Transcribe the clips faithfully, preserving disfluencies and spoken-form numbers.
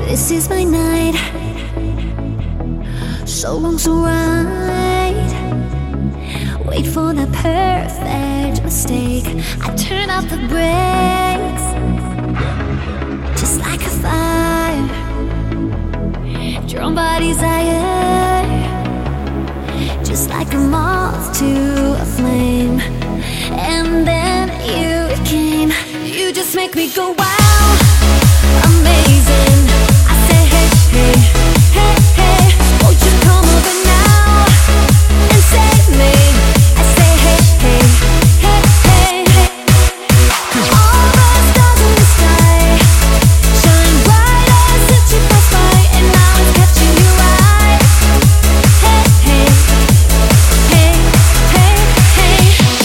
This is my night, so wrong, so right. Wait for the perfect mistake. I turn off the brakes, just like a fire, drawn by desire, just like a moth to a flame. And then you came, you just make me go wow, amazing. I say hey, hey, hey, hey, won't you come over now and save me? I say hey, hey, hey, hey, hey. All the stars in the sky shine brighter since you passed by, and now it's catching your eye. Hey, hey, hey, hey, hey.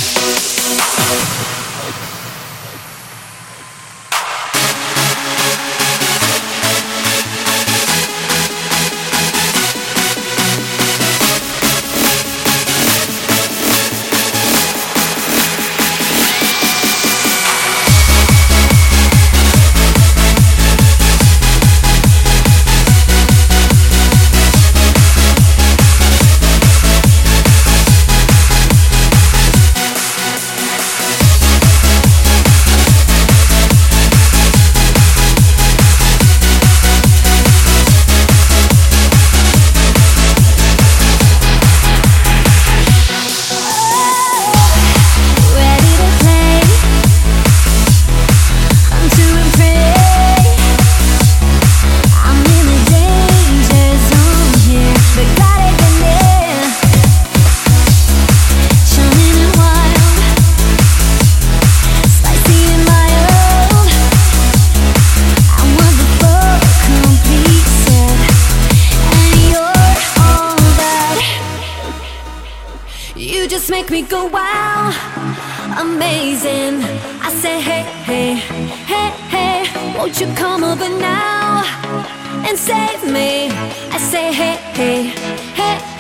You just make me go wow, amazing. I say hey, hey, hey, hey, won't you come over now and save me? I say hey, hey, hey,